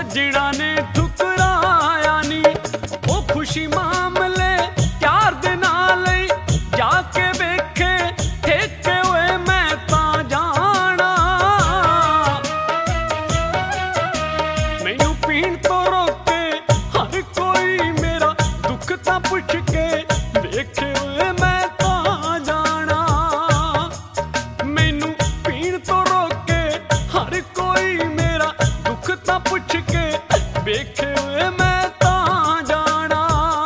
जिड़ा ने ठुकराया नी ओ खुशी मामले प्यार दे नाल जाके वेखे ठेके हुए मैं ता जाना। मैनू पीण तो रोके हर कोई मेरा दुख ता पुछ के वेखे हुए मैं ता जाना। मैनू पीण तो रोके हर कोई मेरा दुख ता पुछ के वेखे हुए मैं ता जाना।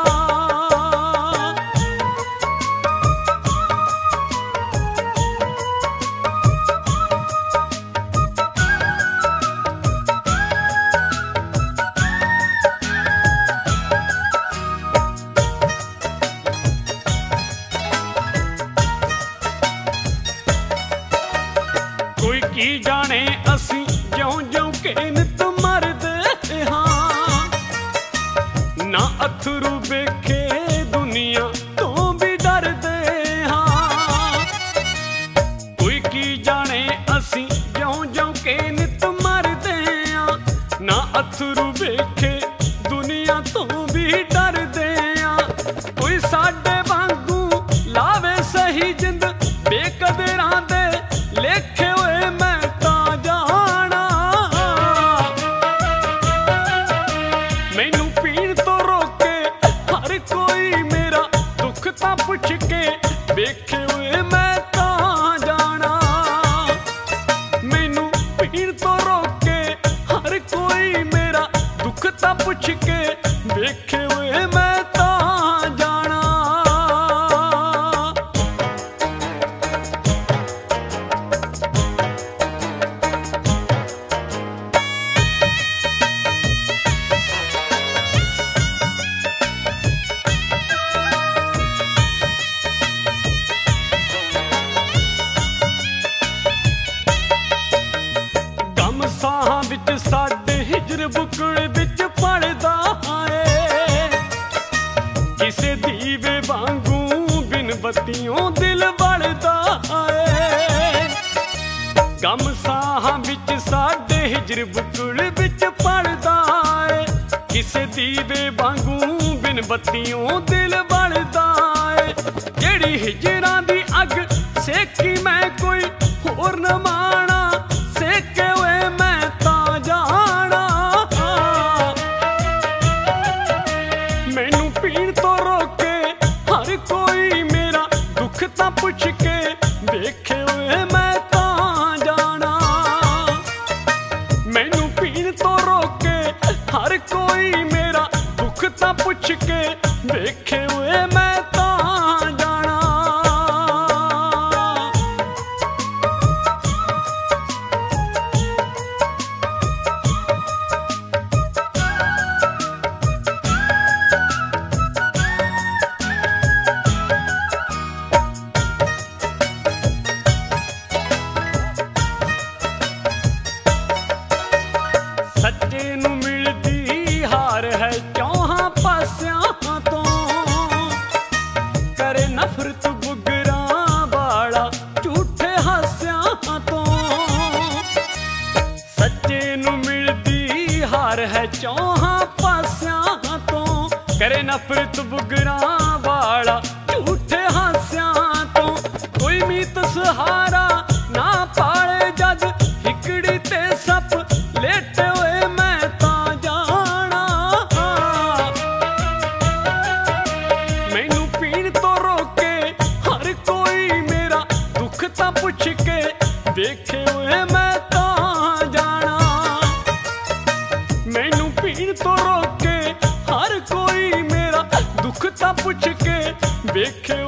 कोई की जाने असी ज्यों ज्यों के नित मरदे हाँ, ना अथरू वेखे दुनिया तो भी डरदे हाँ। कोई की जाने असी ज्यों ज्यों के नित मरदे हाँ, ना अथरू वेखे दुनिया तो भी डरदे हाँ। कोई साडे वांगू लावे सही जिंद बेकदरां दे लेखे हुए मैं ता जाना। मैनू पीण तो रोके हर कोई मेरा दुख ता पुछ के वेखे हुए मैं ता जाना। मैनू पीण तो रोके हर कोई मेरा दुख ता पुछ के वेखे हुए मैं ता जाना। गम साहां विच साडे हिजर बुकड़ विच पड़दा है, किसे दीवे वांगू बिन बत्तियों दिल बलदा है। गम साहां विच साडे हिजर बुकड़ विच पड़दा है, किसे दीवे वांगू बिन बत्तियों दिल बलदा है। जेड़ी हिजरां दी अग सेकी मैं कोई होर न माना सेके हुए मैं ता जाना। मैनू पीण तो रोके हर कोई मेरा दुख ता पुछ के वेखे हुए मैं ता जाना। मैनू पीण तो रोके हर कोई मेरा दुख ता पुछ के वेखे हुए मैं ता जाना। सच्चे नू मिलदी हार है चौहां पास्यां तो, करे नफरत बुगरा वाला झूठे हास्यां तो। सच्चे नू मिलदी हार है चौहां पास्यां तो, करे नफरत बुगरा वाला झूठे हास्यां तो। कोई मीत सहारा ना पाले जद हिकड़ी ते सप लेटे हुए मैं ता जाना। मैनू पीण तो रोके हर कोई मेरा दुख ता पुछ के वेखे हुए मैं ता जाना। मैनू पीण तो रोके हर कोई मेरा दुख ता पुछ के वेखे